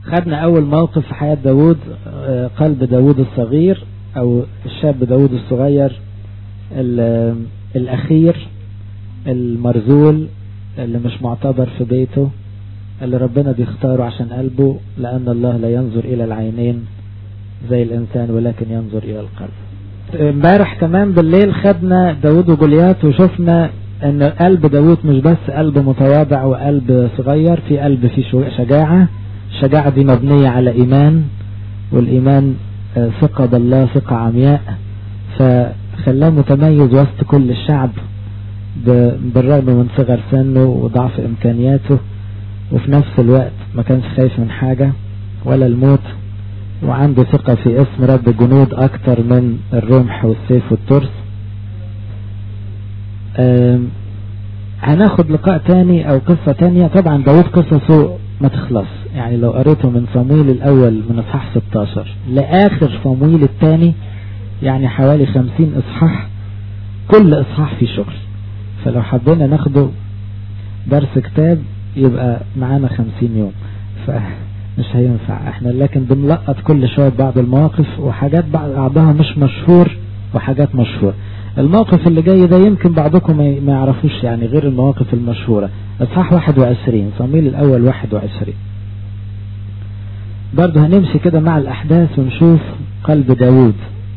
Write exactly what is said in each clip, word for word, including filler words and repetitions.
خدنا أول موقف في حياة داود، قلب داود الصغير أو الشاب داود الصغير الأخير المرذول اللي مش معتبر في بيته، اللي ربنا بيختاره عشان قلبه، لأن الله لا ينظر إلى العينين زي الإنسان ولكن ينظر إلى القلب. امبارح كمان بالليل خدنا داود وجوليات وشفنا ان قلب داود مش بس قلب متواضع وقلب صغير، في قلب فيه شجاعة. الشجاعة دي مبنية على إيمان، والإيمان ثقة بالله ثقة عمياء، فخلاه متميز وسط كل الشعب بالرغم من صغر سنه وضعف إمكانياته، وفي نفس الوقت ما كانش خايف من حاجة ولا الموت، وعنده ثقة في اسم رب الجنود أكتر من الرمح والسيف والترس. هناخد لقاء تاني أو قصة تانية. طبعا داود قصصه ما تخلص، يعني لو قريته من صمويل الأول من اصحاح ستاشر لآخر صمويل الثاني يعني حوالي خمسين اصحاح، كل اصحاح فيه شغل. فلو حبينا ناخده درس كتاب يبقى معانا خمسين يوم، فمش هينفع احنا، لكن بنلقط كل شوية بعض المواقف وحاجات بعضها مش مشهور وحاجات مشهور. الموقف اللي جاي ده يمكن بعضكم ما يعرفوش يعني غير المواقف المشهورة. اصحاح واحد وعشرين صمويل الأول واحد وعشرين، برضه هنمشي كده مع الأحداث ونشوف قلب داود.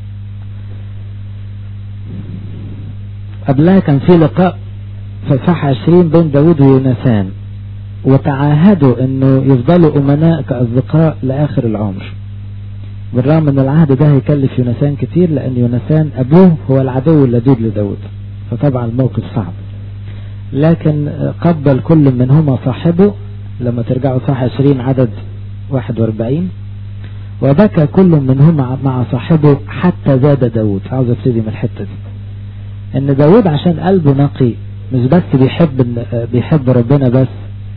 قبلها كان في لقاء في اصحاح عشرين بين داود ويوناثان، وتعاهدوا انه يفضلوا امناء كاصدقاء لاخر العمر، بالرغم ان العهد ده هيكلف يوناثان كتير، لان يوناثان ابوه هو العدو اللدود لداود، فطبعا الموقف صعب. لكن قبل كل منهما صاحبه. لما ترجعوا صح عشرين عدد واحد واربعين، وبكى كل منهما مع صاحبه حتى زاد داود. عاوز ابتدي من الحتة دي، ان داود عشان قلبه نقي مش بس بيحب بيحب ربنا بس،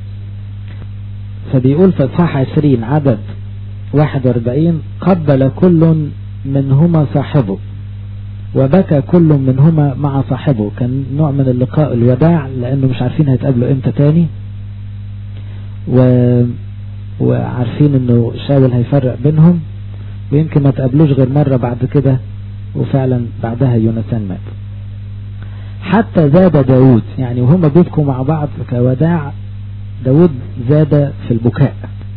فبيقول في اصحاح عشرين عدد واحد واربعين قبل كل منهما صاحبه وبكى كل منهما مع صاحبه. كان نوع من اللقاء الوداع، لانه مش عارفين هيتقابلوا امتى تاني، و... وعارفين انه شاول هيفرق بينهم، ويمكن ما تقابلوش غير مرة بعد كده، وفعلا بعدها يوناثان مات. حتى زاد داود، يعني وهم بيبكوا مع بعض كوداع داود زاد في البكاء.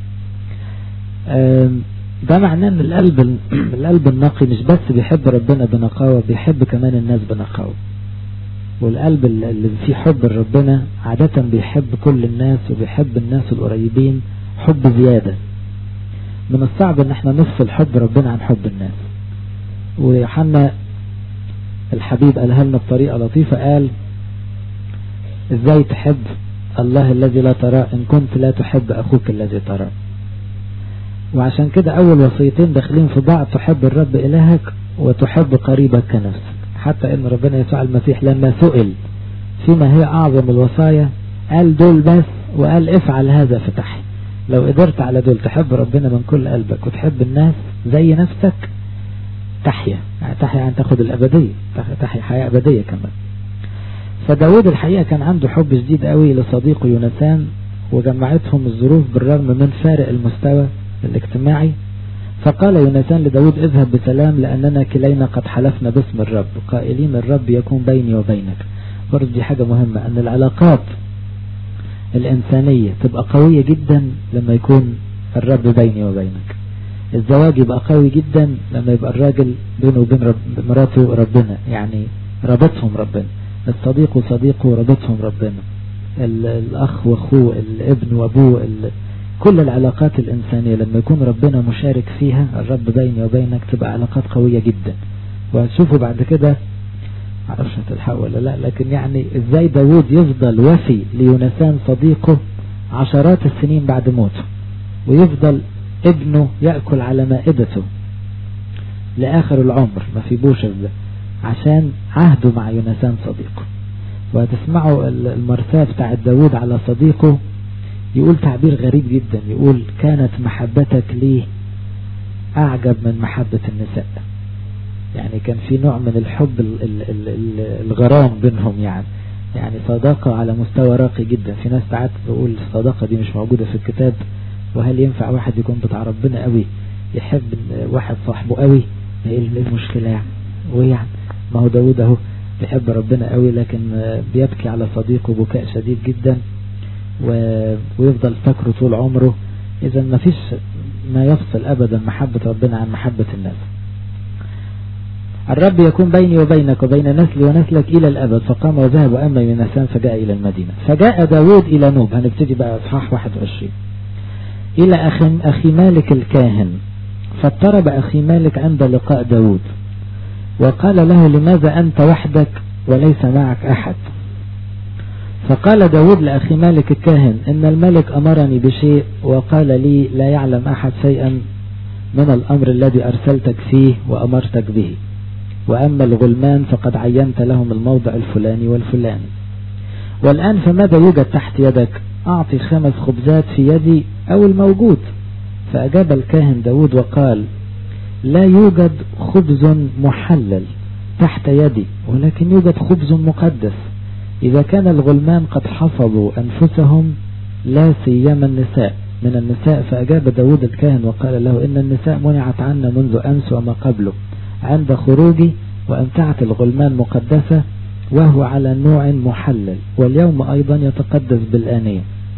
ده معناه ان القلب القلب النقي مش بس بيحب ربنا بنقاوة، بيحب كمان الناس بنقاوة. والقلب اللي فيه حب ربنا عادة بيحب كل الناس وبيحب الناس القريبين حب زيادة. من الصعب ان احنا نفصل حب ربنا عن حب الناس. ويوحنا الحبيب قالها لنا بطريقة لطيفة، قال ازاي تحب الله الذي لا تراه ان كنت لا تحب اخوك الذي تراه. وعشان كده اول وصيتين داخلين في بعض، تحب الرب الهك وتحب قريبك كنفسك. حتى ان ربنا يسوع المسيح لما سئل فيما هي اعظم الوصايا قال دول بس، وقال افعل هذا فتحي. لو قدرت على دول، تحب ربنا من كل قلبك وتحب الناس زي نفسك، تحيا يعني تحيا يعني تاخد الابدية، تحيا حياة ابدية كمان. فداود الحقيقة كان عنده حب شديد قوي لصديقه يوناثان، وجمعتهم الظروف بالرغم من فارق المستوى الاجتماعي. فقال يوناثان لداود اذهب بسلام، لأننا كلينا قد حلفنا باسم الرب قائلين الرب يكون بيني وبينك. برضه دي حاجة مهمة، أن العلاقات الإنسانية تبقى قوية جدا لما يكون الرب بيني وبينك. الزواج يبقى قوي جدا لما يبقى الراجل بينه وبين رب مراته ربنا، يعني ربطهم ربنا. الصديق وصديقه ربطهم ربنا، الأخ وأخوه، الابن وأبوه، كل العلاقات الإنسانية لما يكون ربنا مشارك فيها، الرب بيني وبينك، تبقى علاقات قوية جدا. وهتشوفوا بعد كده، معرفش هتلحق ولا لا، لكن يعني ازاي داود يفضل وفي ليوناثان صديقه عشرات السنين بعد موته، ويفضل ابنه يأكل على مائدته لآخر العمر ما في بوشر ده، عشان عهده مع يوناثان صديقه. وهتسمعوا المرثاة بتاع داود على صديقه، يقول تعبير غريب جدا، يقول كانت محبتك لي أعجب من محبة النساء. يعني كان في نوع من الحب ال ال ال الغرام بينهم، يعني يعني صداقة على مستوى راقي جدا. في ناس ساعات تقول الصداقة دي مش موجودة في الكتاب، وهل ينفع واحد يكون بتاع ربنا قوي يحب واحد صاحبه قوي؟ ايه المشكلة يعني؟ ويعني ما هو داود اهو بيحب ربنا قوي لكن بيبكي على صديقه بكاء شديد جدا ويفضل فاكره طول عمره. اذا ما فيش ما يفصل ابدا محبة ربنا عن محبة الناس. الرب يكون بيني وبينك وبين نسلي ونسلك إلى الأبد. فقام وذهب وأما يونسان فجاء إلى المدينة. فجاء داود إلى نوب. هنبتدي بقى اصحاح واحد وعشرين. إلى أخي, أخي مالك الكاهن. فاضطرب أخي مالك عند لقاء داود وقال له لماذا أنت وحدك وليس معك أحد؟ فقال داود لأخي مالك الكاهن إن الملك أمرني بشيء وقال لي لا يعلم أحد شيئا من الأمر الذي أرسلتك فيه وأمرتك به، وأما الغلمان فقد عينت لهم الموضع الفلاني والفلاني. والآن فماذا يوجد تحت يدك؟ أعطي خمس خبزات في يدي أو الموجود. فأجاب الكاهن داود وقال لا يوجد خبز محلل تحت يدي ولكن يوجد خبز مقدس. إذا كان الغلمان قد حفظوا أنفسهم لا سيما النساء من النساء. فأجاب داود الكاهن وقال له إن النساء منعت عنا منذ أمس وما قبله عند خروجي، وأمتعة الغلمان مقدسة وهو على نوع محلل، واليوم أيضا يتقدس بالآنية.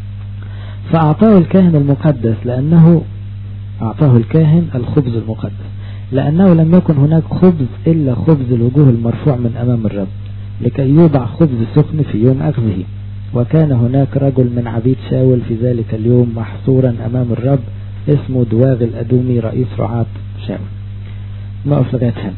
فأعطاه الكاهن المقدس لأنه أعطاه الكاهن الخبز المقدس لأنه لم يكن هناك خبز إلا خبز الوجوه المرفوع من أمام الرب لكي يوضع خبز سخن في يوم أخذه. وكان هناك رجل من عبيد شاول في ذلك اليوم محصورا أمام الرب اسمه دواغ الأدومي رئيس رعاة شاول. نقف لغاية هنا.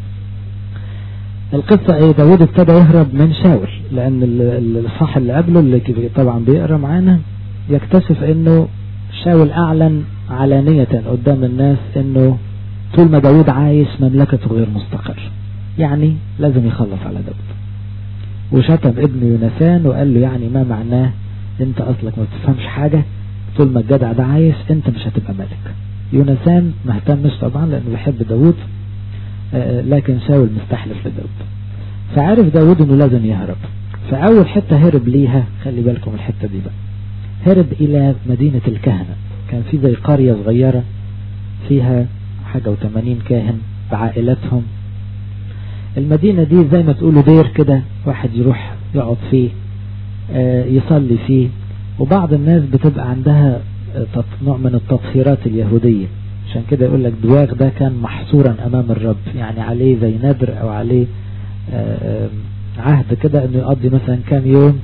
القصة ايه؟ داود ابتدى يهرب من شاول لأن الصح اللي قبله اللي طبعا بيقرأ معانا يكتشف انه شاول أعلن علانية قدام الناس انه طول ما داود عايش مملكته غير مستقر، يعني لازم يخلص على داود. وشتم ابن يونسان وقال له يعني ما معناه انت اصلك ما بتفهمش حاجة، طول ما الجدع ده عايش انت مش هتبقى ملك. يونسان ما اهتمش طبعا لانه بيحب داود، لكن شاول مستحلف لداود. فعرف داود انه لازم يهرب. فاول حتة هرب ليها، خلي بالكم الحتة دي بقى، هرب الى مدينة الكهنة. كان في زي قرية صغيرة فيها حاجة وثمانين كاهن بعائلتهم. المدينة دي زي ما تقولوا دير كده، واحد يروح يقعد فيه يصلي فيه. وبعض الناس بتبقى عندها نوع من التطهيرات اليهودية، عشان كده يقول لك دواغ ده كان محصورا امام الرب، يعني عليه زي نذر او عليه عهد كده انه يقضي مثلا كام يوم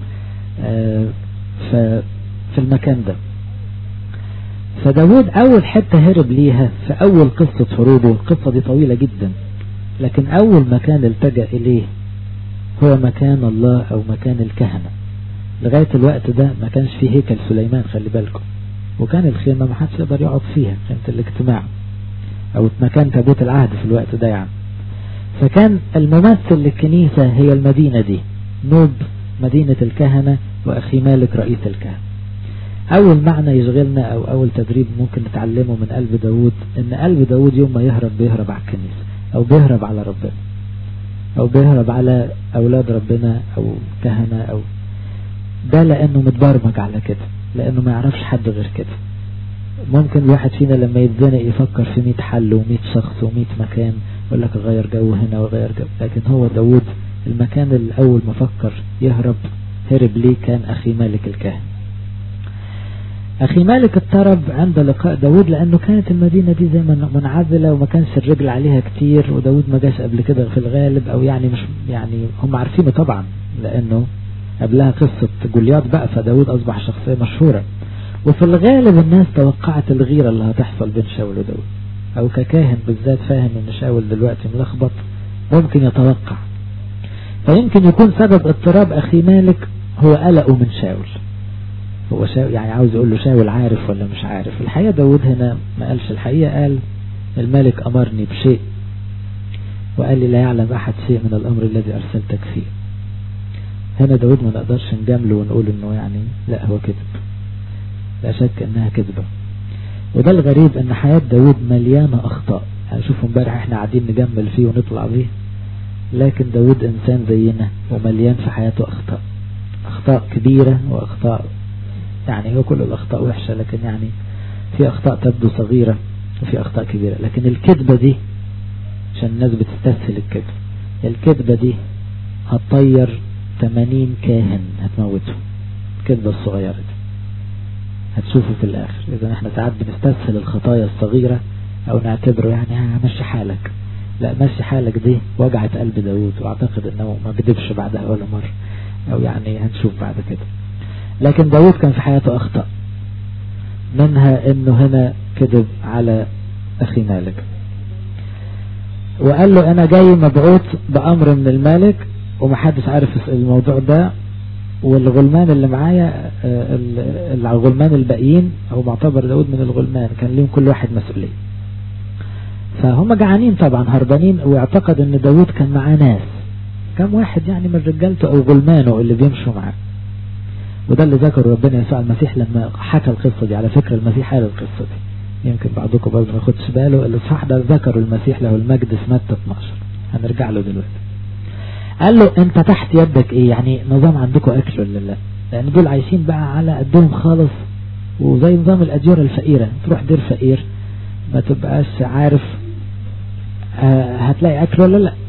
في المكان ده. فداود اول حتة هرب ليها في اول قصة هروبه، القصة دي طويلة جدا، لكن اول مكان التجأ اليه هو مكان الله او مكان الكهنة. لغاية الوقت ده ما كانش فيه هيكل سليمان، خلي بالكم، وكان الخيمة ما حدش يقدر يقعد فيها، خيمة الاجتماع او مكان تابوت العهد في الوقت ده يعني. فكان الممثل للكنيسة هي المدينة دي، نوب مدينة الكهنة وأخي مالك رئيس الكهنة. أول معنى يشغلنا أو أول تدريب ممكن نتعلمه من قلب داود، إن قلب داود يوم ما يهرب بيهرب على الكنيسة أو بيهرب على ربنا أو بيهرب على أولاد ربنا أو كهنة، أو ده لأنه متبرمج على كده، لأنه ما يعرفش حد غير كده. ممكن الواحد فينا لما يتزنق يفكر في مئة حل ومئة شخص ومئة مكان، يقول لك غير جو هنا وغير جو. لكن هو داود المكان اللي أول ما فكر يهرب هرب ليه كان أخي مالك الكاهن. أخي مالك اضطرب عند لقاء داود لأنه كانت المدينة دي زي ما منعزلة وما كانش الرجل عليها كتير، وداود ما جاش قبل كده في الغالب، أو يعني مش يعني هم عارفينه طبعا لأنه قبلها قصة جولياط بقى، فداود أصبح شخصية مشهورة. وفي الغالب الناس توقعت الغيرة اللي هتحصل بين شاول وداود، أو ككاهن بالذات فاهم إن شاول دلوقتي ملخبط ممكن يتوقع. فيمكن يكون سبب اضطراب أخي مالك هو قلقه من شاول. هو شاول يعني عاوز يقول له شاول عارف ولا مش عارف. الحقيقة داود هنا ما قالش الحقيقة، قال الملك أمرني بشيء وقال لي لا يعلم أحد شيء من الأمر الذي أرسلتك فيه. هنا داود ما نقدرش نجامله ونقول إنه يعني لا هو كذب، لا شك إنها كذبة. وده الغريب إن حياة داود مليانة أخطاء. يعني شوفوا امبارح احنا قاعدين نجمل فيه ونطلع بيه، لكن داود إنسان زينا ومليان في حياته أخطاء، أخطاء كبيرة وأخطاء يعني هو كل الأخطاء وحشة، لكن يعني في أخطاء تبدو صغيرة وفي أخطاء كبيرة، لكن الكذبة دي عشان الناس بتستسهل الكذب، الكذبة دي هتطير ثمانين كاهن هتموته. الكذبة الصغيرة دي هتشوفوا في الآخر. إذا احنا ساعات بنستسهل الخطايا الصغيرة أو نعتبره يعني مشي حالك، لا مشي حالك دي وجعت قلب داود، واعتقد انه ما كذبش بعدها ولا مرة، او يعني هنشوف بعد كده. لكن داود كان في حياته أخطأ، منها انه هنا كذب على أخي مالك، وقال له انا جاي مبعوث بأمر من الملك ومحدش عارف الموضوع ده، والغلمان اللي معايا الغلمان الباقيين، او معتبر داود من الغلمان كان لهم كل واحد مسؤولية، فهم جعانين طبعا هربانين، واعتقد ان داود كان معاه ناس، كم واحد يعني من رجالته او غلمانه اللي بيمشوا معاه. وده اللي ذكر ربنا يسوع المسيح لما حكى القصة دي. على فكرة المسيح قال القصة دي، يمكن بعضكم برضه ما ياخدش باله، الإصحاح ده ذكر المسيح له المجد في متى اتناشر، هنرجع له دلوقتي. قال له انت تحت يدك ايه؟ يعني نظام عندكم اكل ولا لا؟ لان دول عايشين بقى على قدهم خالص، وزي نظام الأديرة الفقيرة، تروح دير فقير ما تبقاش عارف آه هتلاقي اكل ولا لا.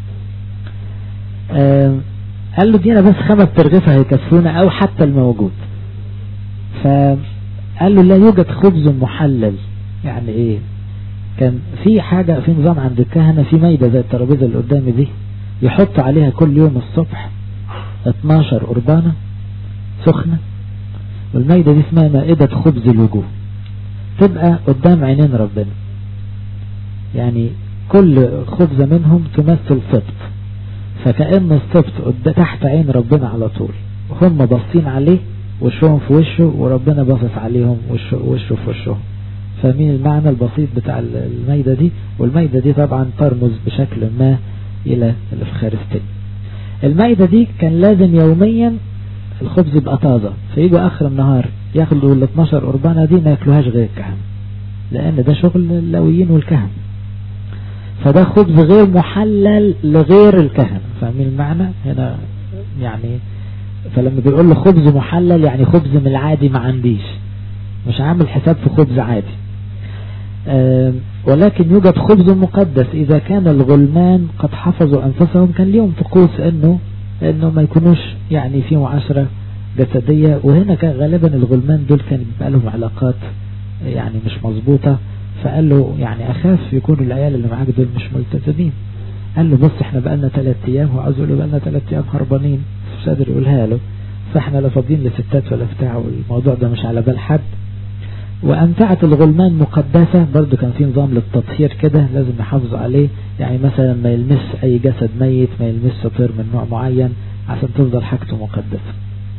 آه قال له دينا بس خمس ترغيفة هيكفونا او حتى الموجود. فقال له لا يوجد خبز محلل. يعني ايه؟ كان في حاجة في نظام عند الكهنة، في ميدة زي الترابيزة اللي قدامي دي يحط عليها كل يوم الصبح اتناشر قربانة سخنة، والميدة دي اسمها مائدة خبز الوجوه، تبقى قدام عينين ربنا، يعني كل خبزة منهم تمثل سبط، فكأن السبط تحت عين ربنا على طول، وهم باصين عليه وشهم في وشه، وربنا باصص عليهم وشه, وشه في وشهم. فاهمين المعنى البسيط بتاع الميدة دي؟ والميدة دي طبعا ترمز بشكل ما إلى الإفخارستين. الميدة دي كان لازم يوميا الخبز يبقى طازة، فيجوا آخر النهار ياخدوا ال اتناشر قربانة دي ما ياكلوهاش غير الكهنة، لأن ده شغل اللاويين والكهنة، فده خبز غير محلل لغير الكهنة. فاهمين المعنى هنا؟ يعني فلما بيقول له خبز محلل يعني خبز من العادي ما عنديش، مش عامل حساب في خبز عادي. أه ولكن يوجد خبز مقدس إذا كان الغلمان قد حفظوا أنفسهم، كان ليهم طقوس إنه إنه ما يكونوش يعني في معاشرة جسدية، وهنا كان غالبا الغلمان دول كان بيبقى لهم علاقات يعني مش مظبوطة، فقال له يعني أخاف يكونوا العيال اللي معاك دول مش ملتزمين. قال له بص احنا بقالنا ثلاث أيام، هو عاوز يقول له بقالنا ثلاث أيام هربانين، مش قادر يقولها له، فاحنا لا فاضيين لستات ولا بتاع، والموضوع ده مش على بال حد. وأمتعة الغلمان مقدسة، برضو كان في نظام للتطهير كده لازم يحافظوا عليه، يعني مثلا ما يلمس أي جسد ميت، ما يلمس طير من نوع معين عشان تفضل حاجته مقدسة.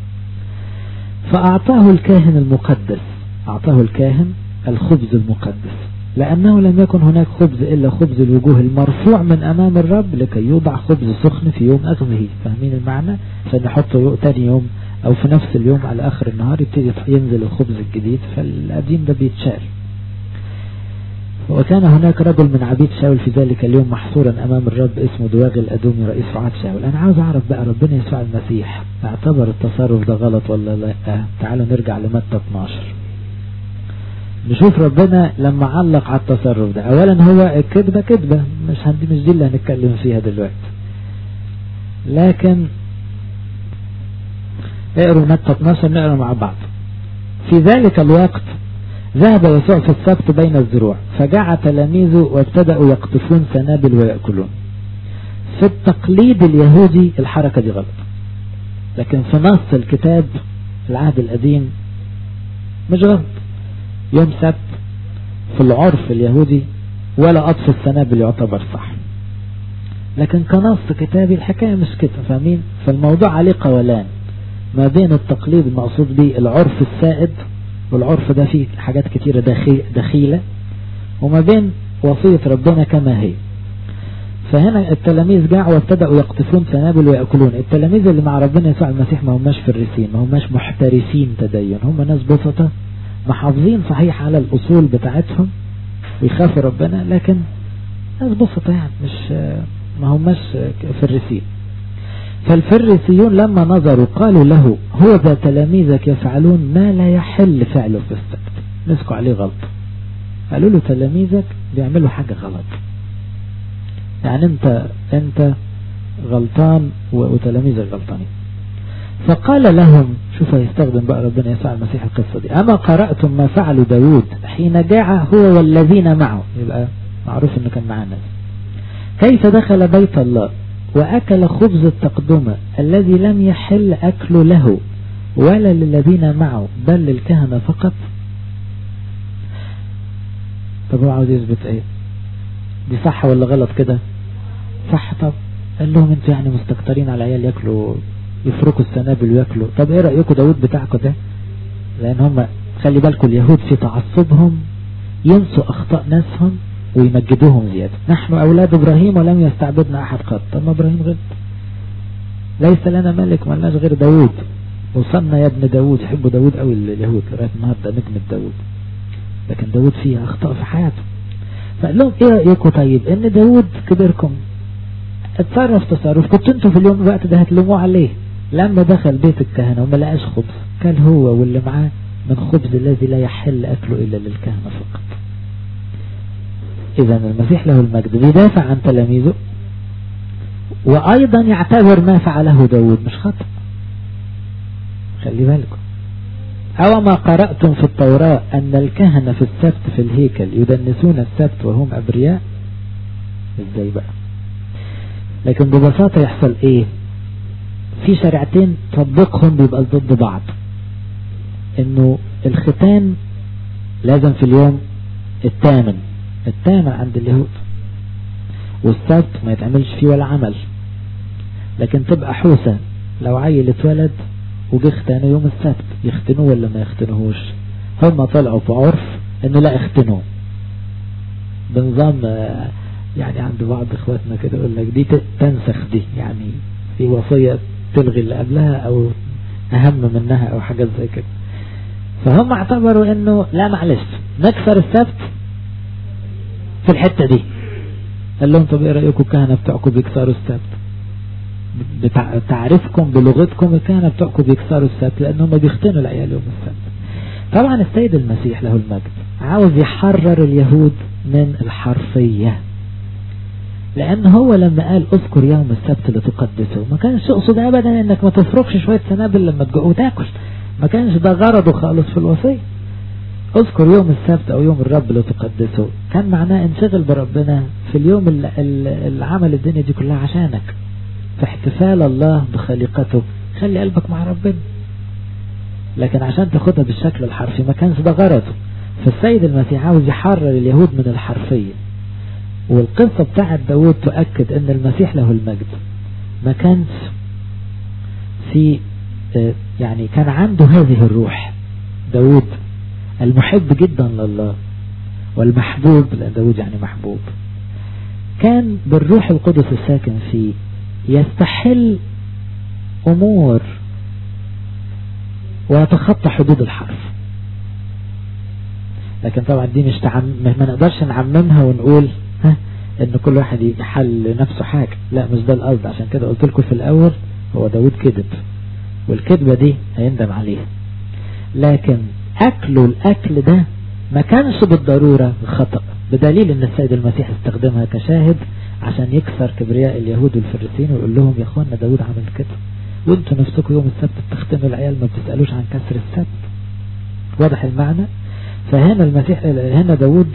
فأعطاه الكاهن المقدس، أعطاه الكاهن الخبز المقدس، لأنه لم يكن هناك خبز إلا خبز الوجوه المرفوع من أمام الرب لكي يوضع خبز سخن في يوم أغمه. فاهمين المعنى؟ فنحطه تاني يوم أو في نفس اليوم على آخر النهار يبتدي ينزل الخبز الجديد، فالقديم ده بيتشال. وكان هناك رجل من عبيد شاول في ذلك اليوم محصورا أمام الرب اسمه دواغي الأدومي رئيس رعاة شاول. أنا عاوز أعرف بقى ربنا يسوع المسيح اعتبر التصرف ده غلط ولا لا؟ تعالوا نرجع لمتى اتناشر نشوف ربنا لما علق على التصرف ده. أولا هو الكذبة كذبة، مش هندي مش دي اللي هنتكلم فيها دلوقتي، لكن اقروا متى اتناشر نقرأ مع بعض. في ذلك الوقت ذهب يسوع في السبت بين الزروع، فجاء تلاميذه وابتدأوا يقطفون سنابل ويأكلون. في التقليد اليهودي الحركة دي غلط، لكن في نص الكتاب في العهد القديم مش غلط. يوم سبت في العرف اليهودي ولا قطف السنابل يعتبر صح، لكن كنص كتابي الحكاية مش كده. فاهمين؟ فالموضوع عليه قولان ما بين التقليد المقصود به العرف السائد، والعرف ده فيه حاجات كتيرة دخيلة، وما بين وصية ربنا كما هي. فهنا التلاميذ جاءوا وابتدأوا يقطفون سنابل ويأكلون. التلاميذ اللي مع ربنا يسوع المسيح ما هماش فريسين، ما هماش محترفين تدين، هم ناس بسطة محافظين صحيح على الأصول بتاعتهم ويخافوا ربنا، لكن ناس بسطة يعني مش ما هماش فريسين. فالفريسيون لما نظروا قالوا له هو ذا تلاميذك يفعلون ما لا يحل فعله في السبت. مسكوا عليه غلط، قالوا له تلاميذك بيعملوا حاجة غلط، يعني انت انت غلطان وتلاميذك غلطانين. فقال لهم، شوف هيستخدم بقى ربنا يسوع المسيح القصة دي، أما قرأتم ما فعلوا داود حين جاع هو والذين معه، يبقى معروف انه كان معاه ناس، كيف دخل بيت الله وأكل خبز التقدمة الذي لم يحل أكل له ولا للذين معه بل للكهنة فقط. طب هو عاوز يثبت ايه؟ دي صح ولا غلط كده؟ صح. طب قال لهم انتوا يعني مستكترين على عيال ياكلوا يفركوا السنابل وياكلوا. طب ايه رأيكم داود بتاعكم ده؟ لان هم خلي بالكم اليهود في تعصبهم ينسوا اخطاء ناسهم ويمجدوهم زيادة. نحن اولاد ابراهيم ولم يستعبدنا احد قط. طب ما ابراهيم غلط، ليس لنا ملك ما لناش غير داود، وصلنا يا ابن داود، يحبوا داود قوي اليهود لغايه النهارده نجم داود، لكن داود فيه اخطاء في حياته. فقال لهم ايه رايكم طيب ان داود كبيركم اتصرف تصرف كنتوا انتوا في اليوم الوقت ده هتلوموه عليه، لما دخل بيت الكهنه وما لقاش خبز كان هو واللي معاه من خبز الذي لا يحل اكله الا للكهنه فقط. اذا المسيح له المجد بيدافع عن تلاميذه وايضا يعتبر ما فعله داود مش خطأ. خلي بالكم، أو ما قرأتم في التوراة أن الكهنة في السبت في الهيكل يدنسون السبت وهم أبرياء. ازاي بقى؟ لكن ببساطة يحصل ايه؟ في شريعتين تطبيقهم بيبقى ضد بعض، انه الختان لازم في اليوم الثامن الثامن عند اليهود، والسبت ما يتعملش فيه ولا عمل. لكن تبقى حوسة لو عيل اتولد وجه اختانوا يوم السبت، يختنوه ولا ما يختنوهوش؟ هم طلعوا في عرف انه لا اختنوه، بنظام يعني عند بعض اخواتنا كده يقول لك دي تنسخ دي، يعني في وصية تلغي اللي قبلها او اهم منها او حاجات زي كده. فهم اعتبروا انه لا معلش نكسر السبت في الحتة دي. قال لهم طب ايه رأيكم الكهنة بتوعكم بيكسروا السبت؟ بتعرفكم بلغتكم الكهنة بتوعكم بيكسروا السبت لانهم بيختنوا العيال يوم السبت. طبعا السيد المسيح له المجد عاوز يحرر اليهود من الحرفية، لان هو لما قال اذكر يوم السبت لتقدسه ما كانش يقصد ابدا انك ما تفركش شوية سنابل لما تجوع وتاكل، ما كانش ده غرضه خالص في الوصية. اذكر يوم السبت او يوم الرب لتقدسه كان معناه انشغل بربنا في اليوم اللي عمل الدنيا دي كلها عشانك، في احتفال الله بخليقته خلي قلبك مع ربنا. لكن عشان تاخدها بالشكل الحرفي ما كانش ده غرضه. فالسيد المسيح عاوز يحرر اليهود من الحرفية. والقصة بتاعت داود تؤكد ان المسيح له المجد ما كانش في يعني كان عنده هذه الروح. داود المحب جدا لله والمحبوب، لأن داود يعني محبوب، كان بالروح القدس الساكن فيه يستحل أمور ويتخطى حدود الحرف. لكن طبعا دي مش تعم... ما نقدرش نعممها ونقول ها ان كل واحد يحل نفسه حاجة، لا مش ده القصد. عشان كده قلت لكم في الاول هو داود كذب، والكذبة دي هيندم عليها. لكن اكله الاكل ده ما كانش بالضرورة خطأ، بدليل ان السيد المسيح استخدمها كشاهد عشان يكسر كبرياء اليهود والفريسيين ويقول لهم يا اخوانا داود عمل كده، وانتوا نفسكم يوم السبت بتختنوا العيال ما بتسألوش عن كسر السبت. واضح المعنى؟ فهنا المسيح هنا داود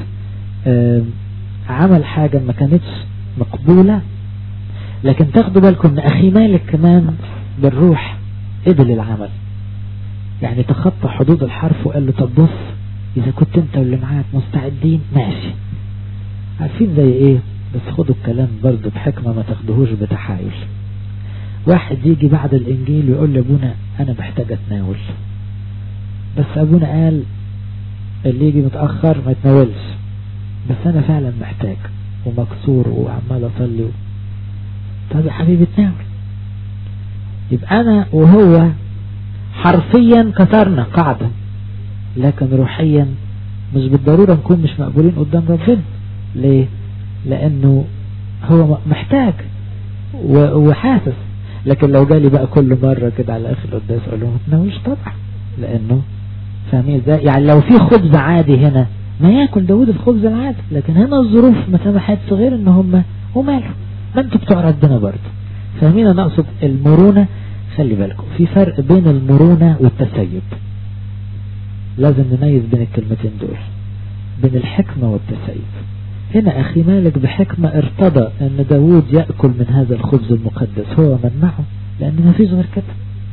عمل حاجة ما كانتش مقبولة. لكن تاخدوا بالكم ان اخي مالك كمان بالروح قبل العمل، يعني تخطى حدود الحرف وقال له طب بص اذا كنت انت واللي معاك مستعدين ماشي. عارفين زي ايه؟ بس خدوا الكلام برضه بحكمة ما تاخدوهوش بتحايل. واحد يجي بعد الانجيل ويقول لابونا انا محتاج اتناول، بس ابونا قال اللي يجي متأخر ما يتناولش، بس انا فعلا محتاج ومكسور وعمال اصلي. طب يا حبيبي اتناول. يبقى انا وهو حرفيا كسرنا قاعدة، لكن روحيا مش بالضرورة نكون مش مقبولين قدام ربنا. ليه؟ لانه هو محتاج وحاسس. لكن لو جالي بقى كل مرة كده على اخر القداس اقول له ما تناولش طبعا، لانه فاهمين ازاي؟ يعني لو في خبز عادي هنا ما ياكل داود الخبز العادي، لكن هنا الظروف ما سمحتش غير ان هم وماله، ما انتوا بتوع ربنا برضه. فاهمين انا اقصد المرونة؟ خلي بالكم في فرق بين المرونة والتسيب، لازم نميز بين الكلمتين دول، بين الحكمة والتسيب. هنا اخي مالك بحكمة ارتضى ان داود يأكل من هذا الخبز المقدس، هو منعه لان ما فيش غير كده.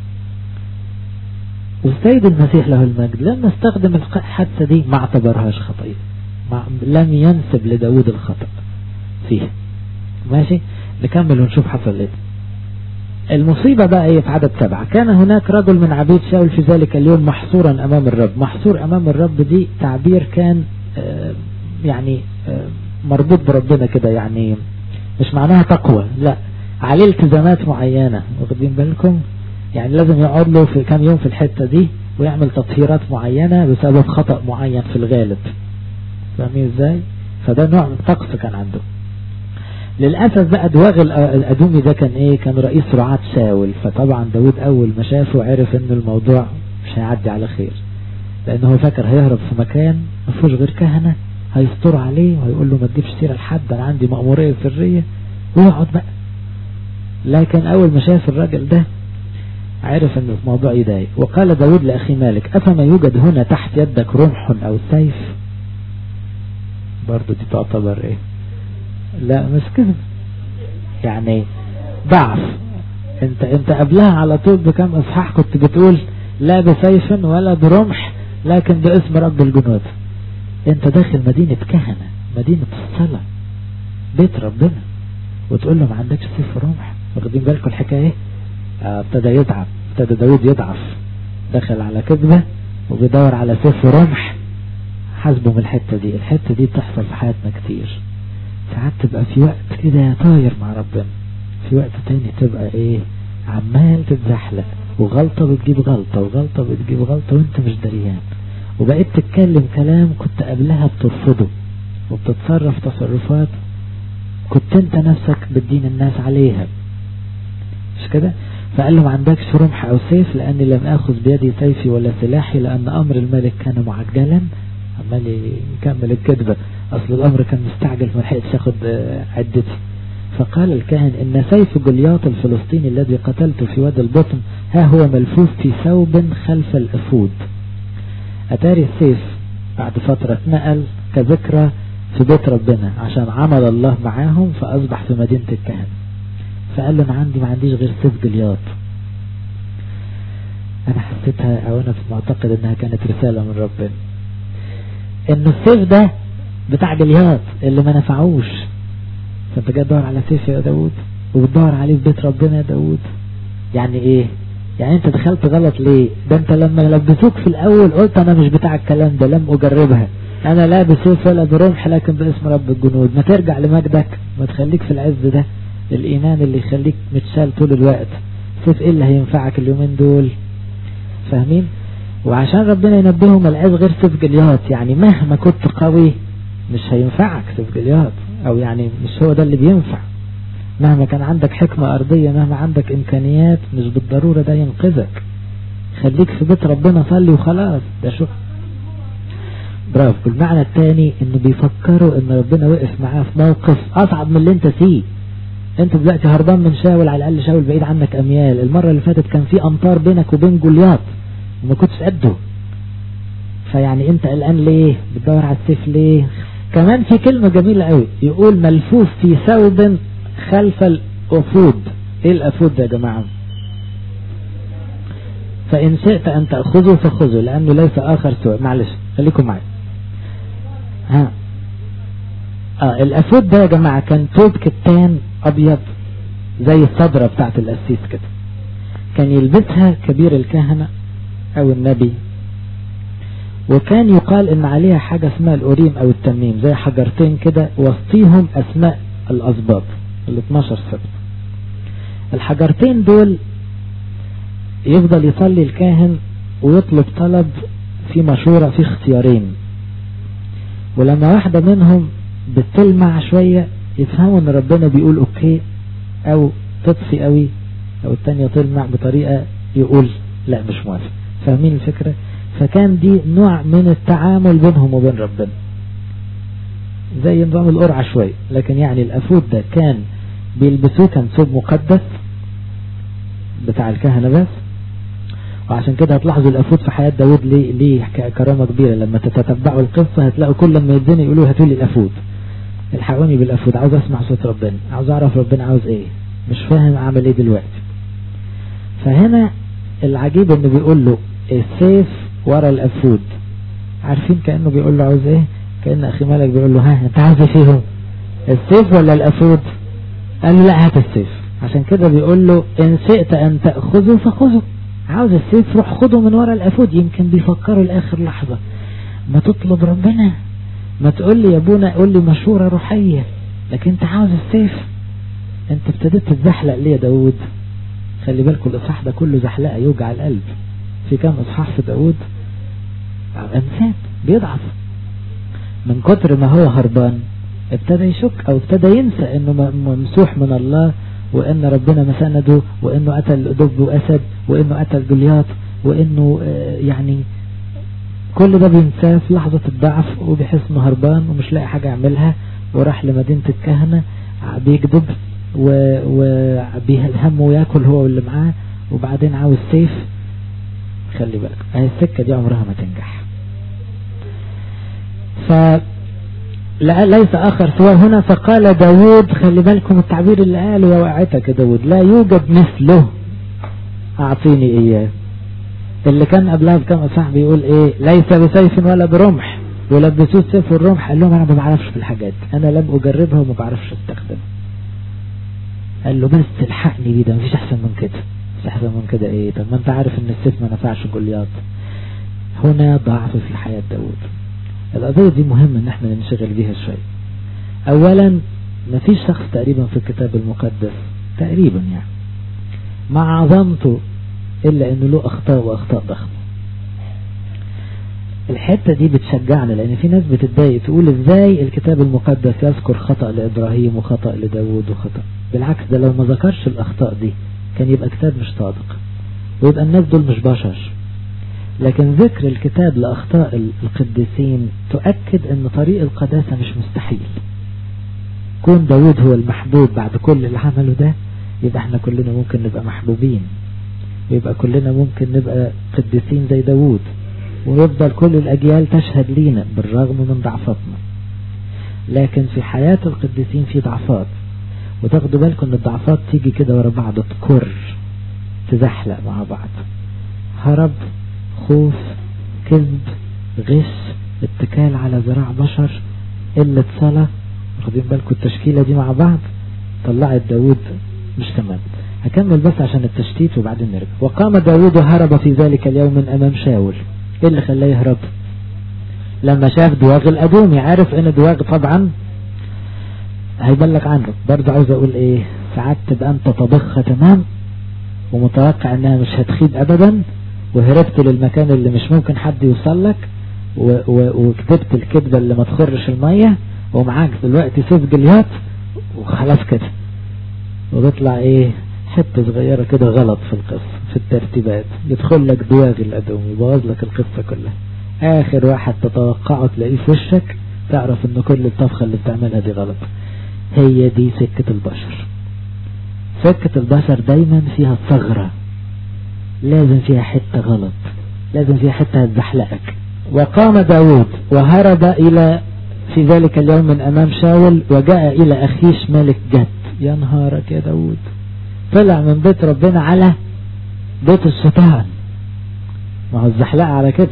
والسيد المسيح له المجد لما استخدم الحادثة دي ما اعتبرهاش خطيئة، لم ينسب لداود الخطأ فيه. ماشي نكمل ونشوف حصل ايه. المصيبة بقى ايه في عدد سبعة؟ كان هناك رجل من عبيد شاول في ذلك اليوم محصورا امام الرب. محصور امام الرب دي تعبير كان آه يعني آه مربوط بربنا كده، يعني مش معناها تقوى، لا عليه التزامات معينة، واخدين بالكم؟ يعني لازم يقعد له في كام يوم في الحتة دي ويعمل تطهيرات معينة بسبب خطأ معين في الغالب. فاهمين ازاي؟ فده نوع من طقس كان عنده. للأسف بقى دواغ الأدومي ده كان ايه؟ كان رئيس رعاة شاول. فطبعا داود اول ما شافه عرف ان الموضوع مش هيعدي على خير، لانه هو فاكر هيهرب في مكان ما فيهوش غير كهنة هيستر عليه وهيقول له ما تجيبش سيرة لحد، انا عندي مأمورية سرية، ويقعد بقى. لكن اول ما شاف الراجل ده عرف ان الموضوع يضايق. وقال داود لأخي مالك أفما يوجد هنا تحت يدك رمح أو سيف؟ برضو دي تعتبر ايه؟ لا مش كده، يعني ضعف. انت انت قبلها على طول بكم اصحاح كنت بتقول لا بسيف ولا برمح لكن باسم رب الجنود. انت داخل مدينة كهنة، مدينة الصلاة، بيت ربنا، وتقول له ما عندكش سيف ورمح. واخدين بالكم الحكاية؟ ابتدى يتعب، ابتدى داود يضعف، دخل على كذبة وبيدور على سيف ورمح. حاسبه من الحتة دي. الحتة دي بتحصل في حياتنا كتير. ساعات تبقى في وقت كده طاير مع ربنا، في وقت تاني تبقى ايه؟ عمال تتزحلق، وغلطة بتجيب غلطة وغلطة بتجيب غلطة وانت مش دريان، وبقيت تتكلم كلام كنت قبلها بترفضه وبتتصرف تصرفات كنت انت نفسك بتدين الناس عليها، مش كده؟ فقال له ما عندكش رمح او سيف؟ لاني لم اخذ بيدي سيفي ولا سلاحي لان امر الملك كان معجلا. عمال يكمل الكذبة، اصل الامر كان مستعجل ما لحقتش اخد عدتي. فقال الكاهن ان سيف جولياط الفلسطيني الذي قتلته في وادي البطن ها هو ملفوف في ثوب خلف الافود. اتاري السيف بعد فترة اتنقل كذكرى في بيت ربنا عشان عمل الله معاهم فاصبح في مدينة الكهنة. فقال له انا عندي ما عنديش غير سيف جولياط. انا حسيتها او انا في معتقد انها كانت رسالة من ربنا ان السيف ده بتاع جولياط اللي ما نفعوش، فانت جاي تدور على سيف يا داود وبتدور عليه في بيت ربنا يا داود. يعني ايه؟ يعني انت دخلت غلط ليه؟ ده انت لما لبسوك في الاول قلت انا مش بتاع الكلام ده، لم اجربها، انا لا بسيف ولا برمح لكن باسم رب الجنود. ما ترجع لمجدك، ما تخليك في العز ده، الايمان اللي يخليك متشال طول الوقت. سيف ايه اللي هينفعك اليومين دول؟ فاهمين؟ وعشان ربنا ينبههم العز غير سيف جولياط، يعني مهما كنت قوي مش هينفعك سيف جولياط، او يعني مش هو ده اللي بينفع. مهما كان عندك حكمة ارضية، مهما عندك امكانيات، مش بالضرورة ده ينقذك. خليك في بيت ربنا، صلي وخلاص. ده شو برافو. المعنى الثاني انه بيفكروا ان ربنا وقف معاه في موقف اصعب من اللي انت فيه. انت دلوقتي هربان من شاول، على الاقل شاول بعيد عنك اميال، المرة اللي فاتت كان في امطار بينك وبين جولياط وما كنتش قده. فيعني انت قلقان ليه؟ بتدور على السيف ليه؟ كمان في كلمة جميلة قوي، يقول ملفوف في ثوب خلف الافود. ايه الافود ده يا جماعة؟ فان شئت ان تأخذه فخذه لانه ليس اخر سوى. معلش خليكم معي. ها اه الافود ده يا جماعة كان توب كتان ابيض زي الصدرة بتاعت القسيس كده، كان يلبسها كبير الكهنة او النبي، وكان يقال ان عليها حاجة اسمها الأوريم او التميم، زي حجرتين كده وسطيهم اسماء الاسباط ال اتناشر سبت. الحجرتين دول يفضل يصلي الكاهن ويطلب طلب في مشورة في اختيارين، ولما واحدة منهم بتلمع شوية يفهموا ان ربنا بيقول اوكي، او تطفي قوي، او التانية تلمع بطريقة يقول لا مش موافق. فاهمين الفكرة؟ فكان دي نوع من التعامل بينهم وبين ربنا، زي نظام القرعة شوية. لكن يعني الأفود ده كان بيلبسوه، كان ثوب مقدس بتاع الكهنة بس. وعشان كده هتلاحظوا الأفود في حياة داود ليه, ليه كرامة كبيرة. لما تتتبعوا القصة هتلاقوا كل لما يديني يقولوا هاتوا لي الأفود، الحقوني بالأفود، عاوز أسمع صوت ربنا، عاوز أعرف ربنا عاوز إيه، مش فاهم أعمل إيه دلوقتي. فهنا العجيب إنه بيقول له السيف ورا الأفود. عارفين كأنه بيقول له عاوز إيه؟ كأن أخي مالك بيقول له ها أنت عاوز إيه فيهم، السيف ولا الأفود؟ قال له لا هات السيف. عشان كده بيقول له إن شئت أن تأخذه فخذه، عاوز السيف روح خده من ورا الأفود. يمكن بيفكروا لآخر لحظة، ما تطلب ربنا، ما تقول لي يا ابونا قول لي مشورة روحية، لكن انت عاوز السيف. انت ابتديت تتزحلق ليه يا داود؟ خلي بالكم الإصحاح ده كله زحلقة يوجع القلب. في كام إصحاح في داود إنسان بيضعف من كتر ما هو هربان، ابتدى يشك او ابتدى ينسى انه ممسوح من الله، وان ربنا مسنده، وانه قتل دب واسد، وانه قتل جولياط، وانه يعني كل ده بينساه في لحظة الضعف، وبيحس انه هربان ومش لاقي حاجة يعملها، وراح لمدينة الكهنة بيكذب وبيهمه وياكل هو واللي معاه، وبعدين عاوز سيف. خلي بالك اهي السكة دي عمرها ما تنجح. ف لا ليس آخر سوى هنا. فقال داود، خلي بالكم التعبير اللي قاله يا وقعتك يا داود، لا يوجد مثله أعطيني إياه. اللي كان قبلها بكم أصحاب بيقول إيه؟ ليس بسيف ولا برمح، ولبسوه السيف والرمح. قال لهم أنا ما بعرفش في الحاجات، أنا لم أجربها وما بعرفش استخدمها. قال له بس الحقني بيه، ده مفيش أحسن من كده. مش أحسن من كده إيه؟ طب ما أنت عارف إن السيف ما نفعش جولياط. هنا ضعف في حياة داود. القضية دي مهم ان احنا ننشغل بيها شوية. اولا مفيش شخص تقريبا في الكتاب المقدس تقريبا يعني مع عظمته الا انه له اخطاء واخطاء ضخمة. الحتة دي بتشجعنا، لان في ناس بتتضايق تقول ازاي الكتاب المقدس يذكر خطأ لابراهيم وخطأ لداود وخطأ. بالعكس، ده لو ما ذكرش الاخطاء دي كان يبقى كتاب مش صادق، ويبقى الناس دول مش بشر. لكن ذكر الكتاب لأخطاء القديسين تؤكد ان طريق القداسة مش مستحيل. كون داود هو المحبوب بعد كل اللي عمله ده، يبقى احنا كلنا ممكن نبقى محبوبين، ويبقى كلنا ممكن نبقى قديسين زي داود، ويفضل كل الأجيال تشهد لينا بالرغم من ضعفاتنا. لكن في حياة القديسين في ضعفات، وتاخدوا بالكم ان الضعفات تيجي كده ورا بعض، تكر تزحلق مع بعض. هرب، خوف، كذب، غش، اتكال على ذراع بشر، قلة صلاة. واخدين بالكم التشكيلة دي مع بعض طلعت داود مش تمام. هكمل بس عشان التشتيت وبعدين نرجع. وقام داود وهرب في ذلك اليوم من امام شاول. ايه اللي خلاه يهرب؟ لما شاف دواغ الادومي. عارف ان دواغ طبعا هيبلغ عنه. برضه عاوز اقول ايه، ساعات تبقى انت طبخها تمام ومتوقع انها مش هتخيب ابدا، وهربت للمكان اللي مش ممكن حد يوصل لك، وكتبت الكذبة اللي ما تخرش المية، ومعاك دلوقتي سيف جليات وخلاص كده، وتطلع ايه حتة صغيرة كده غلط في القصة في الترتيبات، يدخل لك دواغ الأدوم يبوظ لك القصة كلها. آخر واحد تتوقعه تلاقيه في وشك، تعرف ان كل الطبخة اللي بتعملها دي غلط. هي دي سكة البشر. سكة البشر دايما فيها ثغرة، لازم فيها حتة غلط، لازم فيها حتة هتزحلقك. وقام داود وهرب إلى في ذلك اليوم من أمام شاول، وجاء إلى أخيش ملك جت. يا نهارك يا داود، طلع من بيت ربنا على بيت الشيطان. ما هو الزحلقة على كده.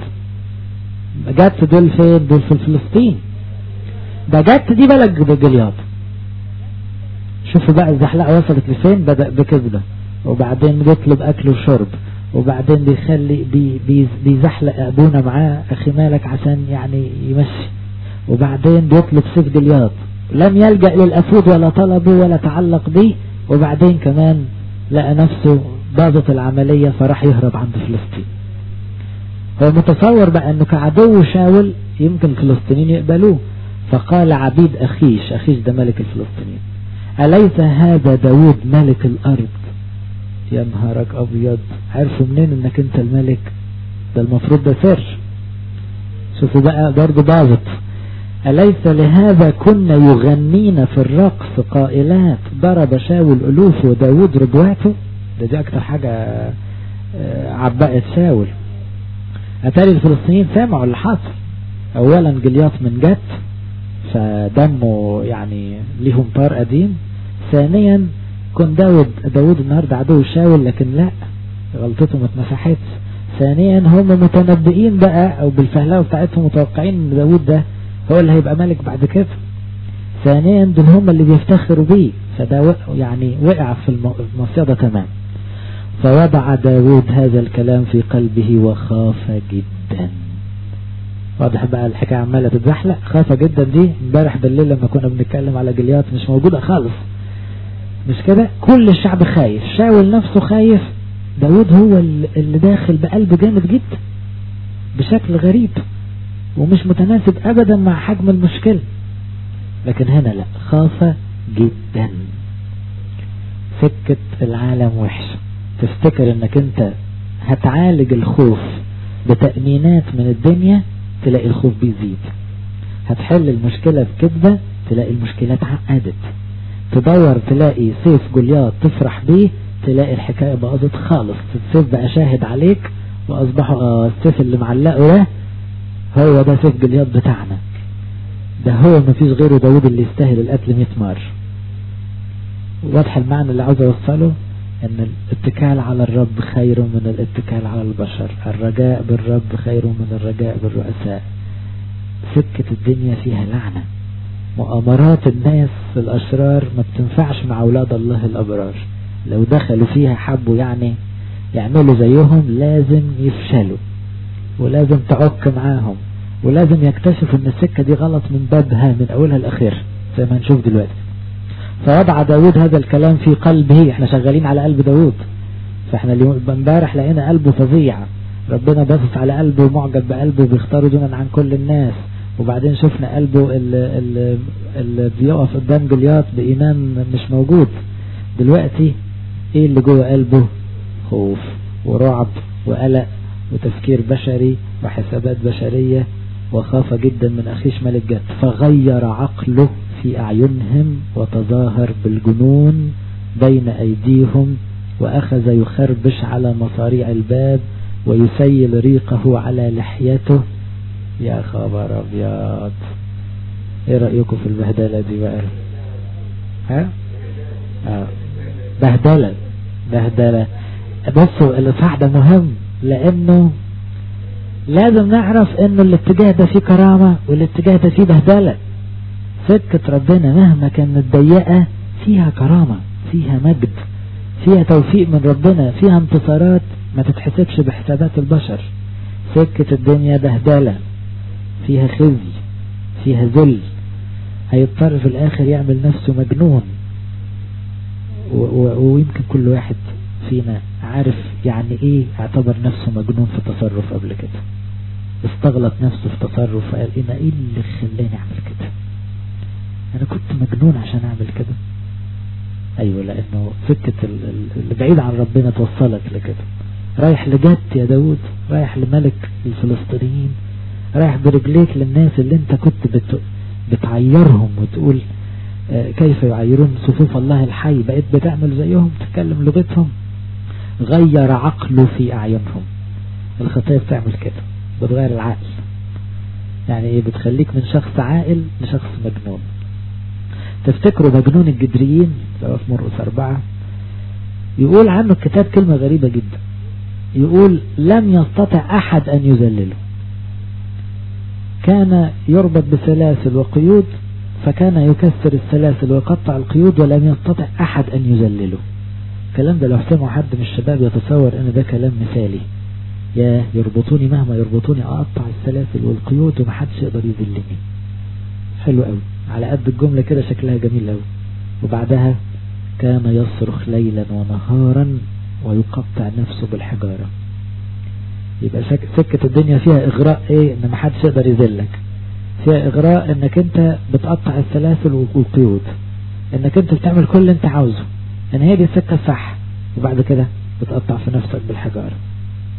جت دول فين؟ دول في فلسطين. ده جت دي بلد جلياط. شوفوا بقى الزحلقة وصلت لفين. بدأ بكذبة، وبعدين بيطلب أكل وشرب، وبعدين بيخلي بي بي بيزحلق أبونا معاه أخي مالك عشان يعني يمشي، وبعدين بيطلب سيف جلياط، لم يلجأ للأفود ولا طلبه ولا تعلق به، وبعدين كمان لقى نفسه باظت العملية فراح يهرب عند فلسطين. هو متصور بقى أنه كعدو شاول يمكن الفلسطينيين يقبلوه، فقال عبيد أخيش، أخيش ده ملك الفلسطينيين، أليس هذا داود ملك الأرض؟ يا نهارك أبيض، عرفوا منين أنك أنت الملك؟ ده المفروض ده سر. شوفوا بقى برضه باظت. أليس لهذا كنا يغنين في الرقص قائلات ضرب شاول ألوف وداود ربواته. ده دي أكتر حاجة عبقت شاول. أتاري الفلسطينيين سامعوا اللي حصل. أولا جلياط من جت فدمه يعني ليهم طار قديم. ثانيا كن داود داود النهاردة عدو شاول، لكن لا، غلطته ما اتمسحتش. ثانيا هم متنبئين بقى او بالفهلاوه بتاعتهم متوقعين ان داود ده هو اللي هيبقى ملك بعد كده. ثانيا دول هم اللي بيفتخروا بيه، فده يعني وقع في المصيدة تمام. فوضع داود هذا الكلام في قلبه وخاف جدا. واضح بقى الحكاية عمالة تتزحلق. خاف جدا دي امبارح بالليل لما كنا بنتكلم على جليات مش موجودة خالص، مش كده؟ كل الشعب خايف، شاول نفسه خايف، داود هو اللي داخل بقلب جامد جدا بشكل غريب ومش متناسب ابدا مع حجم المشكلة. لكن هنا لا، خاف جدا. سكة العالم وحش. تفتكر انك انت هتعالج الخوف بتأمينات من الدنيا، تلاقي الخوف بيزيد. هتحل المشكلة بكذبة، تلاقي المشكلة اتعقدت. تدور تلاقي سيف جولياط تفرح بيه، تلاقي الحكاية باظت خالص. السيف بقى شاهد عليك واصبحوا اه السيف اللي معلقه ده هو ده سيف جولياط بتاعنا، ده هو ما فيش غيره داود اللي يستاهل القتل مئة مرة. واضح المعنى اللي عاوز اوصله؟ ان الاتكال على الرب خير من الاتكال على البشر، الرجاء بالرب خير من الرجاء بالرؤساء. سكة الدنيا فيها لعنة، مؤامرات الناس الاشرار ما بتنفعش مع اولاد الله الابرار. لو دخلوا فيها حبوا يعني يعملوا زيهم لازم يفشلوا، ولازم تعك معاهم، ولازم يكتشفوا ان السكة دي غلط من بابها من اولها لاخرها زي ما هنشوف دلوقتي. فوضع داود هذا الكلام في قلبه. احنا شغالين على قلب داود، فاحنا اليوم امبارح لقينا قلبه فظيع، ربنا باصص على قلبه ومعجب بقلبه بيختاره دونا عن كل الناس. وبعدين شفنا قلبه اللي, اللي بيقف قدام جولياط بإيمان مش موجود. دلوقتي ايه اللي جوه قلبه؟ خوف ورعب وقلق وتفكير بشري وحسابات بشرية. وخاف جدا من أخيش ملك جت، فغير عقله في أعينهم وتظاهر بالجنون بين أيديهم، وأخذ يخربش على مصاريع الباب ويسيل ريقه على لحيته. يا خبر أبيض، ايه رأيكم في البهدلة دي بقى؟ ها؟ آه. بهدلة بهدلة. بصوا الإصحاح ده مهم، لأنه لازم نعرف انه الاتجاه ده فيه كرامة والاتجاه ده فيه بهدلة. سكة ربنا مهما كانت ضيقة فيها كرامة، فيها مجد، فيها توفيق من ربنا، فيها انتصارات ما تتحسبش بحسابات البشر. سكة الدنيا بهدلة، فيها خزي، فيها ذل، هيضطر في الاخر يعمل نفسه مجنون. ويمكن كل واحد فينا عارف يعني ايه اعتبر نفسه مجنون في تصرف قبل كده، استغلط نفسه في تصرف وقال ايه ايه اللي خلاني اعمل كده، انا كنت مجنون عشان اعمل كده. ايوه، لانه سكة اللي بعيد عن ربنا توصلك لكده. رايح لجت يا داود، رايح لملك الفلسطينيين، رايح برجليك للناس اللي انت كنت بت... بتعيرهم وتقول آه كيف يعيرون صفوف الله الحي، بقيت بتعمل زيهم، تتكلم لغتهم. غير عقله في اعينهم. الخطية بتعمل كده، بتغير العقل. يعني ايه؟ بتخليك من شخص عاقل لشخص مجنون. تفتكروا مجنون الجدريين لو في مرقس أربعة يقول عنه الكتاب كلمة غريبة جدا، يقول لم يستطع أحد أن يذلله، كان يربط بسلاسل وقيود فكان يكسر السلاسل ويقطع القيود ولم يستطع أحد أن يذلله. الكلام ده لو سمعوا حد من الشباب يتصور أن ده كلام مثالي، يا يربطوني مهما يربطوني أقطع السلاسل والقيود ومحدش يقدر يذلني. حلو قوي، على قد الجملة كده شكلها جميل قوي. وبعدها كان يصرخ ليلا ونهارا ويقطع نفسه بالحجارة. يبقى سكة الدنيا فيها إغراء ايه؟ ان محدش يقدر يذلك، فيها إغراء انك انت بتقطع السلاسل والقيود، انك انت بتعمل كل اللي انت عاوزه، ان هي دي السكة الصح، وبعد كده بتقطع في نفسك بالحجارة.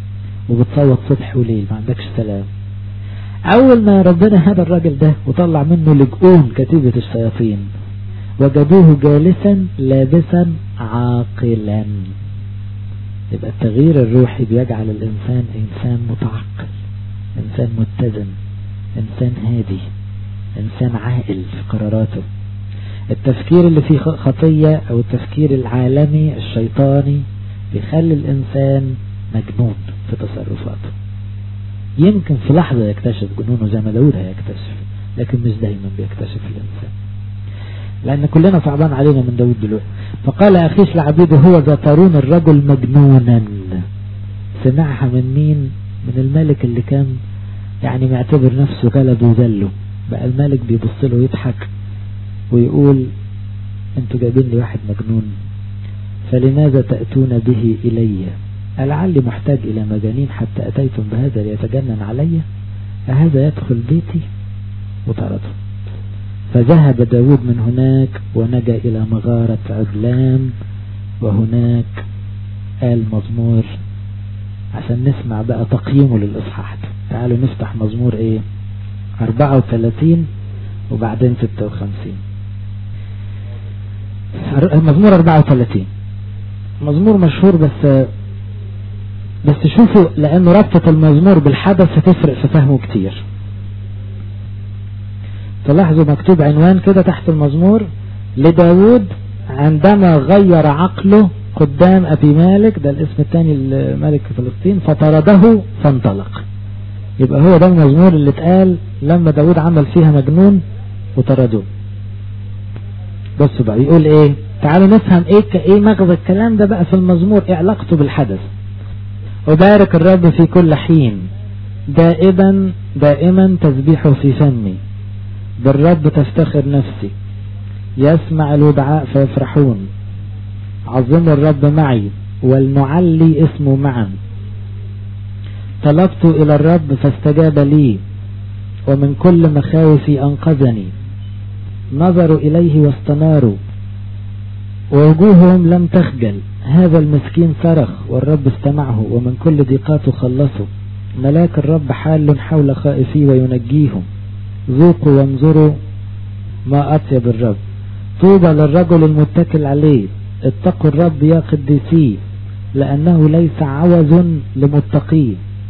وبتصوت صبح وليل، ما عندكش سلام. اول ما ربنا هدى الراجل ده وطلع منه لجؤون كتيبة الشياطين، وجدوه جالسا لابسا عاقلا. يبقى التغيير الروحي بيجعل الانسان انسان متعقل، انسان متزن، انسان هادي، انسان عاقل في قراراته. التفكير اللي فيه خطية او التفكير العالمي الشيطاني بيخلي الانسان مجنون في تصرفاته. يمكن في لحظة يكتشف جنونه زي ما داود هيكتشف، لكن مش دايما بيكتشف الانسان، لان كلنا صعبان علينا من داود دلوقتي. فقال اخيش لعبيده هو ذا ترون الرجل مجنونا. سمعها من مين؟ من الملك اللي كان يعني معتبر نفسه غلبه وذله. بقى الملك بيبص له ويضحك ويقول انتوا جايبين لي واحد مجنون، فلماذا تأتون به إلي؟ ألعلي محتاج إلى مجانين حتى أتيتم بهذا ليتجنن علي؟ أهذا يدخل بيتي؟ وطرده. فذهب داود من هناك ونجا إلى مغارة عدلام، وهناك قال مزمور عشان نسمع بقى تقييمه للإصحاح. تعالوا نفتح مزمور ايه أربعة وثلاثين وبعدين ستة وخمسين. مزمور أربعة وثلاثين مزمور مشهور، بس بس شوفوا لأنه ربطة المزمور بالحدث هتفرق في فهمه كتير. تلاحظوا مكتوب عنوان كده تحت المزمور: لداود عندما غير عقله قدام أبي مالك، ده الاسم الثاني لملك فلسطين، فطرده فانطلق. يبقى هو ده المزمور اللي اتقال لما داود عمل فيها مجنون وطردوه. بصوا بقى يقول ايه، تعالوا نفهم ايه ايه مغزى الكلام ده بقى في المزمور، ايه علاقته بالحدث. أبارك الرب في كل حين، دائما دائما تسبيحه في فمي، بالرب تفتخر نفسي، يسمع الودعاء فيفرحون. عظموا الرب معي ولنعلي اسمه معا. طلبت إلى الرب فاستجاب لي، ومن كل مخاوفي أنقذني. نظروا إليه واستناروا، ووجوههم لم تخجل. هذا المسكين صرخ والرب استمعه، ومن كل ضيقاته خلصه. ملاك الرب حال حول خائفيه وينجيهم. ذوقوا وانظروا ما أطيب الرب. طوبى للرجل المتكل عليه. اتقوا الرب يا قديسيه، لأنه ليس عوز لمتقيه.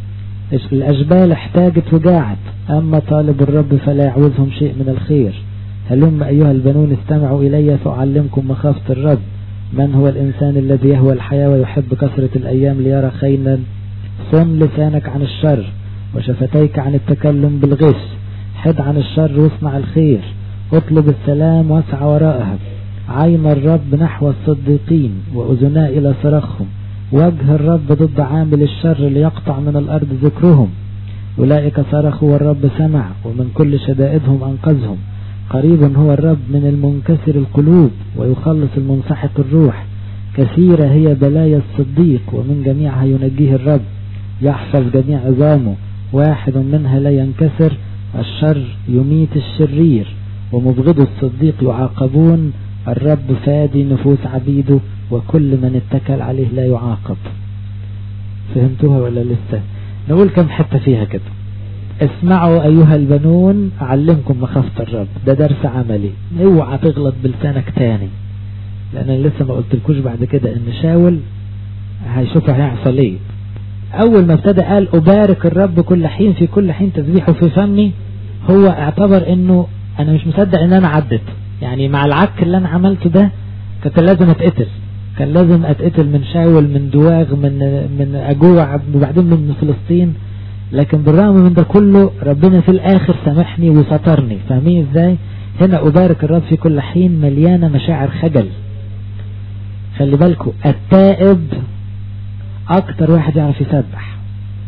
الأجبال احتاجت وجاعت، أما طالب الرب فلا يعوزهم شيء من الخير. هلم أيها البنون استمعوا إلي فأعلمكم مخافة الرب. من هو الإنسان الذي يهوى الحياة ويحب كثرة الأيام ليرى خيرا؟ صن لسانك عن الشر وشفتيك عن التكلم بالغش. حد عن الشر واصنع الخير، اطلب السلام واسع وراءها. عين الرب نحو الصديقين وأذنا إلى صراخهم. وجه الرب ضد عامل الشر ليقطع من الأرض ذكرهم. أولئك صرخوا والرب سمع، ومن كل شدائدهم أنقذهم. قريب هو الرب من المنكسر القلوب ويخلص المنسحق الروح. كثيرة هي بلايا الصديق ومن جميعها ينجيه الرب. يحفظ جميع عظامه، واحد منها لا ينكسر. الشر يميت الشرير، ومبغض الصديق يعاقبون. الرب فادي نفوس عبيده، وكل من اتكل عليه لا يعاقب. فهمتوها ولا لسه؟ نقول كم حتى فيها كده. اسمعوا أيها البنون أعلمكم مخافة الرب. ده درس عملي، اوعى تغلط بلسانك تاني، لأن لسه ما قلتلكوش بعد كده إن شاول هيشوفها هيحصل ايه. أول ما ابتدى قال أبارك الرب كل حين، في كل حين تسبيحه في فمي، هو اعتبر إنه أنا مش مصدق إن أنا عدت، يعني مع العك اللي أنا عملته ده كنت لازم أتقتل، كان لازم أتقتل من شاول، من دواغ، من من أجوع، وبعدين من فلسطين. لكن بالرغم من ده كله ربنا في الآخر سامحني وسترني. فاهمين ازاي؟ هنا أبارك الرب في كل حين مليانة مشاعر خجل. خلي بالكم التائب أكتر واحد يعرف يسبح.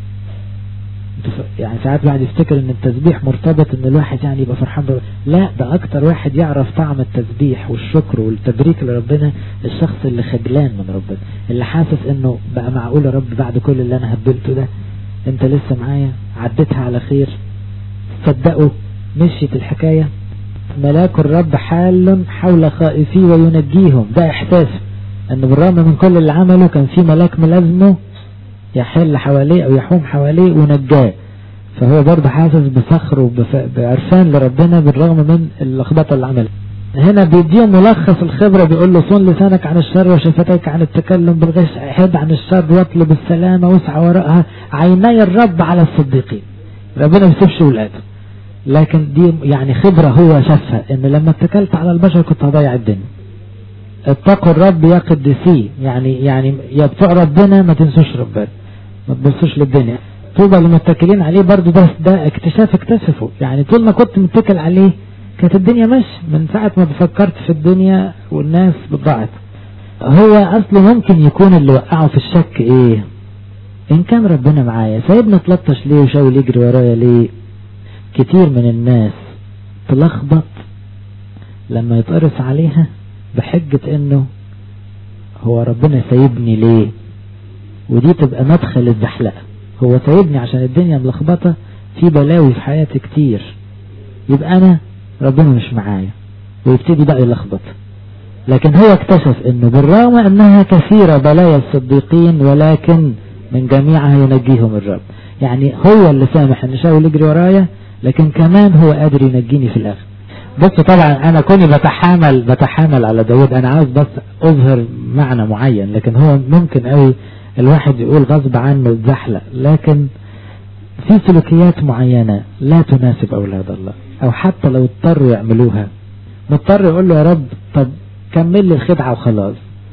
يعني ساعات واحد يفتكر ان التسبيح مرتبط ان الواحد يعني يبقى فرحان بربنا. لا، ده اكتر واحد يعرف طعم التسبيح والشكر والتبريك لربنا الشخص اللي خجلان من ربنا، اللي حاسس انه بقى معقول يا رب بعد كل اللي انا هبلته ده انت لسه معايا، عديتها على خير. صدقوا مشيت الحكاية. ملاك الرب حال حول خائفيه وينجيهم. ده احساس ان بالرغم من كل اللي عمله كان في ملاك ملازمه يحل حواليه أو يحوم حواليه ونجاه. فهو برضه حاسس بفخر وبعرفان لربنا بالرغم من اللخبطة اللي عملها. هنا بيديهم ملخص الخبرة، بيقول له صن لسانك عن الشر وشفتيك عن التكلم بالغش، احد عن الشر واطلب السلامة واسعى وراءها، عيني الرب على الصديقين. ربنا ما بيسيبش ولاده، لكن دي يعني خبرة هو شافها، ان لما اتكلت على البشر كنت هضيع الدنيا. اتقوا الرب يا قدسيه، يعني يعني يا بتوع ربنا ما تنسوش ربنا، ما تبصوش للدنيا. طوبى للمتكلين عليه، برضو ده ده اكتشاف اكتشفه، يعني طول ما كنت متكل عليه كانت الدنيا ماشيه، من ساعة ما بفكرت في الدنيا والناس بضاعت. هو اصله ممكن يكون اللي وقعه في الشك ايه؟ ان كان ربنا معايا سايبنا تلطش ليه وشاول يجري ورايا ليه؟ كتير من الناس تلخبط لما يتقرص عليها بحجة انه هو ربنا سايبني ليه، ودي تبقى مدخل الزحلقة. هو سايبني عشان الدنيا ملخبطة، في بلاوي في حياتي كتير، يبقى انا ربنا مش معايا، ويبتدي بقى يلخبط. لكن هو اكتشف انه بالرغم انها كثيرة بلايا الصديقين ولكن من جميعها ينجيهم الرب. يعني هو اللي سامح ان شاول يجري ورايا، لكن كمان هو قادر ينجيني في الاخر. بص طبعا انا كوني بتحامل بتحامل على داود، انا عاوز بس اظهر معنى معين، لكن هو ممكن قوي الواحد يقول غصب عنه الزحلق، لكن في سلوكيات معينة لا تناسب اولاد الله، او حتى لو اضطروا يعملوها مضطر يقول له يا رب طب كمل لي الخدعة وخلاص،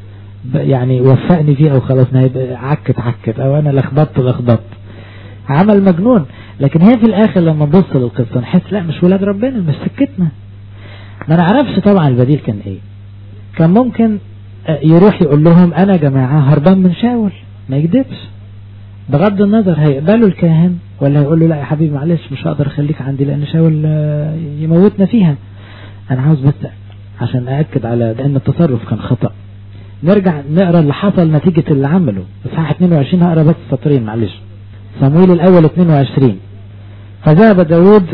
يعني وفقني فيها وخلاص، عكت عكت او انا لخبطت لخبطت، عمل مجنون. لكن هي في الاخر لما نبص للقصة نحس لا مش ولاد ربنا، مش سكتنا. ما نعرفش طبعا البديل كان ايه. كان ممكن يروح يقول لهم انا يا جماعة هربان من شاول، ما يكذبش، بغض النظر هيقبلوا الكاهن ولا يقول له لا يا حبيبي معلش مش هقدر اخليك عندي لان شاول يموتنا فيها. انا عاوز بس عشان أأكد على أن التصرف كان خطأ. نرجع نقرأ اللي حصل نتيجة اللي عمله. إصحاح اثنين وعشرين هقرأ بس سطرين معلش. صمويل الأول اثنين وعشرين. فذهب داود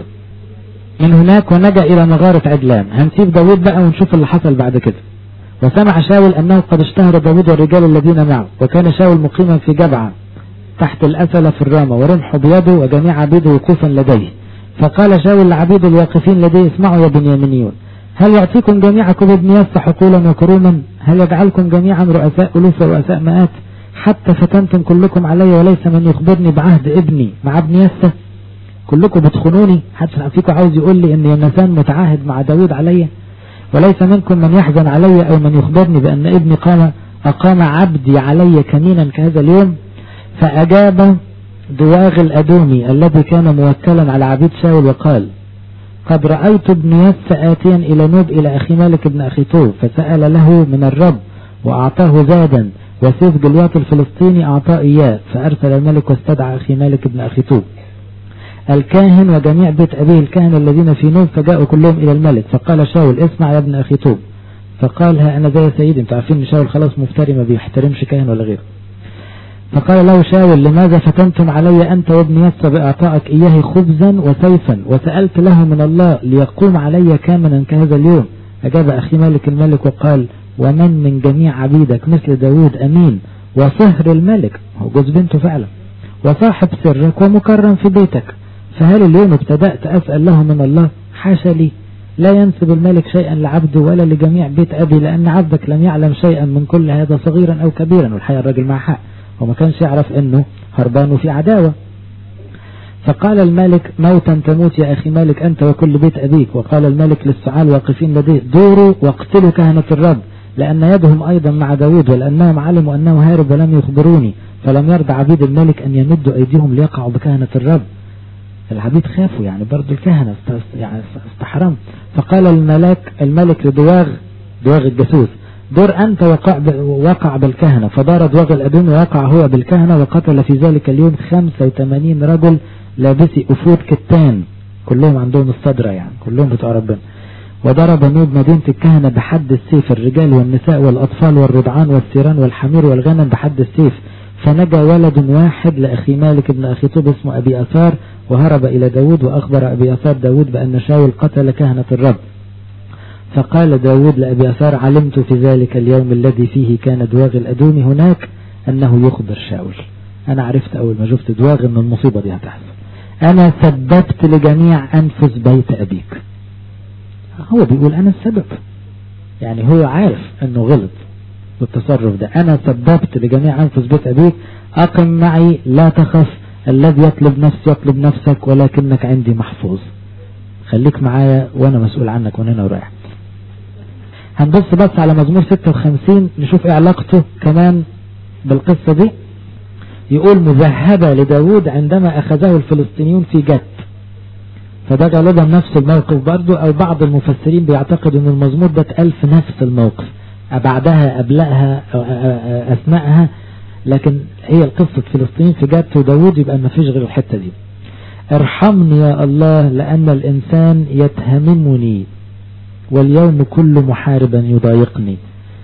من هناك ونجا إلى مغارة عدلان. هنسيب داود بقى ونشوف اللي حصل بعد كده. وسمع شاول أنه قد اشتهر داود والرجال الذين معه، وكان شاول مقيما في جبعة تحت الأسلة في الرامة، ورمحه بيده وجميع عبيده وقوفا لديه. فقال شاول لعبيد الواقفين لديه اسمعوا يا بنيامينيون، هل يعطيكم جميعكم ابن يسى حقولا وكروما؟ هل يجعلكم جميعا رؤساء ألوف ورؤساء مئات؟ حتى فتنتم كلكم علي وليس من يخبرني بعهد ابني مع ابن يسى. كلكم بتخونوني، حتى فيكم عاوز يقول لي ان يوناثان متعاهد مع داود علي، وليس منكم من يحزن علي او من يخبرني بان ابني قام اقام عبدي علي كمينا كهذا اليوم. فاجاب دواغ الادومي الذي كان موكلا على عبيد شاول وقال قد رأيت ابن يسى آتيا إلى نوب إلى أخي مالك ابن أخي طوب، فسأل له من الرب وأعطاه زادا، وسيف جليات الفلسطيني أعطاه إياه. فأرسل الملك واستدعى أخي مالك ابن أخي طوب الكاهن وجميع بيت أبيه الكاهن الذين في نوب، فجاءوا كلهم إلى الملك. فقال شاول اسمع يا ابن أخي طوب. فقال ها أنا زي سيدي. انتوا عارفين ان شاول خلاص مفتري ما بيحترمش كاهن ولا غيره. فقال له شاول لماذا فتنتم علي أنت وابن يسى بإعطائك إياه خبزا وسيفا، وسألت له من الله ليقوم علي كامنا كهذا اليوم؟ أجاب أخي مالك الملك وقال ومن من جميع عبيدك مثل داود أمين وصهر الملك، هو جوز بنته فعلا، وصاحب سرك ومكرم في بيتك، فهل اليوم ابتدأت أسأل له من الله؟ حاشا لي، لا ينسب الملك شيئا لعبده ولا لجميع بيت أبي، لأن عبدك لم يعلم شيئا من كل هذا صغيرا أو كبيرا. والحقيقة الراجل مع حق، وما كانش يعرف انه هربان في عداوة. فقال الملك موتا تموت يا اخي مالك انت وكل بيت ابيك. وقال الملك للسعال واقفين لديه دوروا واقتلوا كهنة الرب، لان يدهم ايضا مع داود، ولانهم علموا انه هارب ولم يخبروني، فلم يرضى عبيد الملك ان يمدوا ايديهم ليقعوا بكهنة الرب. العبيد خافوا، يعني برضو الكهنة يعني استحرم. فقال الملك الملك لدواغ دواغ الجاسوس دور أنت وقع, وقع بالكهنة. فدار دواغ الأدوم وقع هو بالكهنة، وقتل في ذلك اليوم خمسة وثمانين رجل لابسي أفود كتان، كلهم عندهم الصدرة، يعني كلهم بتوع ربنا. وضرب نوب مدينة الكهنة بحد السيف، الرجال والنساء والأطفال والرضعان والسيران والحمير والغنم بحد السيف. فنجا ولد واحد لأخي مالك ابن أخي طوب اسمه أبي أثار، وهرب إلى داود، وأخبر أبي أثار داود بأن شاول قتل كهنة الرب. فقال داود لأبي أثار علمت في ذلك اليوم الذي فيه كان دواغ الأدوم هناك أنه يخبر شاول. انا عرفت اول ما شفت دواغ ان المصيبة دي هتحصل. انا سببت لجميع انفس بيت ابيك. هو بيقول انا السبب، يعني هو عارف انه غلط بالتصرف ده. انا سببت لجميع انفس بيت ابيك، اقم معي لا تخف، الذي يطلب نفسي يطلب نفسك ولكنك عندي محفوظ. خليك معايا وانا مسؤول عنك وانا ورايح. هنبص بس على مزمور ستة وخمسين نشوف ايه علاقته كمان بالقصة دي. يقول مذهبة لداود عندما اخذه الفلسطينيون في جت. فده غالبا نفس الموقف برضو، او بعض المفسرين بيعتقد ان المزمور ده اتقال في نفس الموقف، بعدها قبلها اثناءها، لكن هي القصة فلسطين في جت وداود، يبقى ما فيش غير الحتة دي. ارحمني يا الله لان الانسان يتهممني واليوم كل محاربا يضايقني.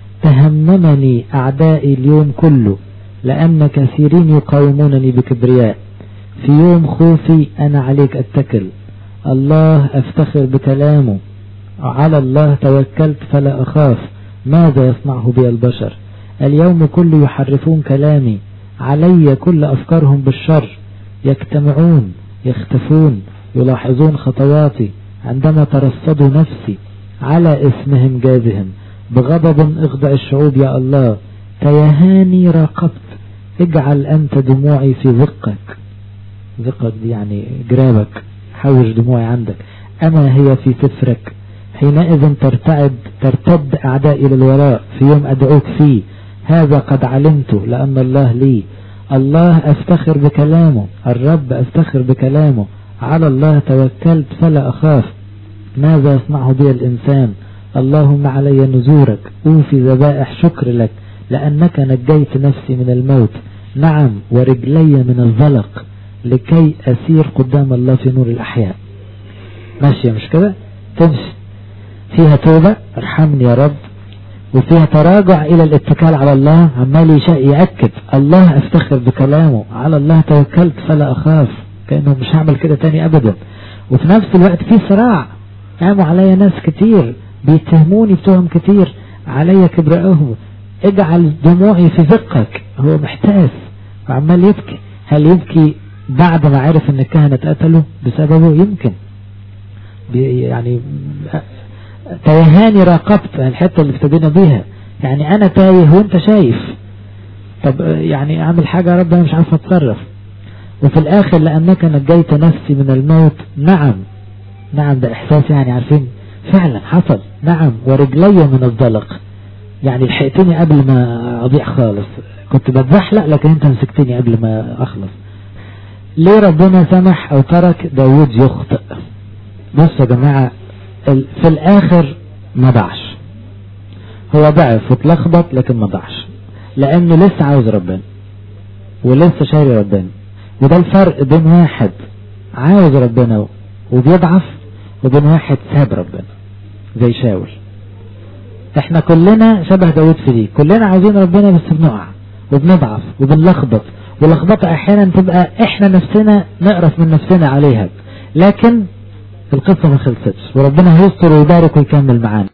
تهممني اعدائي اليوم كله لان كثيرين يقاومونني بكبرياء. في يوم خوفي انا عليك اتكل، الله افتخر بكلامه، على الله توكلت فلا اخاف، ماذا يصنعه بي البشر؟ اليوم كل يحرفون كلامي، علي كل افكارهم بالشر، يجتمعون يختفون يلاحظون خطواتي، عندما ترصدوا نفسي على اسمهم جاذهم. بغضب اخضع الشعوب يا الله، تيهاني راقبت، اجعل انت دموعي في ذقك. ذقك دي يعني جرابك، حوش دموعي عندك. اما هي في سفرك، حينئذ ترتعد ترتد اعدائي للوراء في يوم ادعوك فيه. هذا قد علمته لان الله لي، الله افتخر بكلامه، الرب افتخر بكلامه، على الله توكلت فلا اخاف، ماذا يصنعه بي الانسان؟ اللهم علي نزورك، اوفي ذبائح شكر لك، لانك نجيت نفسي من الموت، نعم ورجلي من الزلق، لكي اسير قدام الله في نور الاحياء. ماشية مش كده؟ تمشي فيها توبة ارحمني يا رب، وفيها تراجع الى الاتكال على الله، عمال يأكد الله افتخر بكلامه، على الله توكلت فلا اخاف، كأنه مش هعمل كده تاني ابدا. وفي نفس الوقت في صراع، قاموا عليا ناس كتير بيتهموني بتهم كتير، عليا كبرائهم، اجعل دموعي في ذقك. هو محتاس وعمال يبكي. هل يبكي بعد ما عرف ان الكهنة اتقتلوا بسببه؟ يمكن يعني تيهاني راقبت، الحتة اللي ابتدينا بيها، يعني انا تايه وانت شايف، طب يعني اعمل حاجة يا رب انا مش عارف اتصرف. وفي الاخر لانك نجيت نفسي من الموت، نعم نعم ده احساس يعني عارفين فعلا حصل، نعم ورجلي من الزلق، يعني لحقتني قبل ما اضيع خالص، كنت بتزحلق لكن انت مسكتني قبل ما اخلص. ليه ربنا سمح او ترك داود يخطئ؟ بصوا يا جماعة، في الاخر ما ضاعش، هو ضعف واتلخبط لكن ما ضاعش، لانه لسه عاوز ربنا ولسه شايل ربنا. وده الفرق بين واحد عاوز ربنا وبيضعف وبين واحد ساب ربنا زي شاول. احنا كلنا شبه داود في دي، كلنا عاوزين ربنا بس بنقع وبنضعف وبنلخبط، واللخبطة احيانا تبقى احنا نفسنا نقرف من نفسنا عليها، لكن القصة ما خلصتش وربنا هيستر ويبارك ويكمل معانا.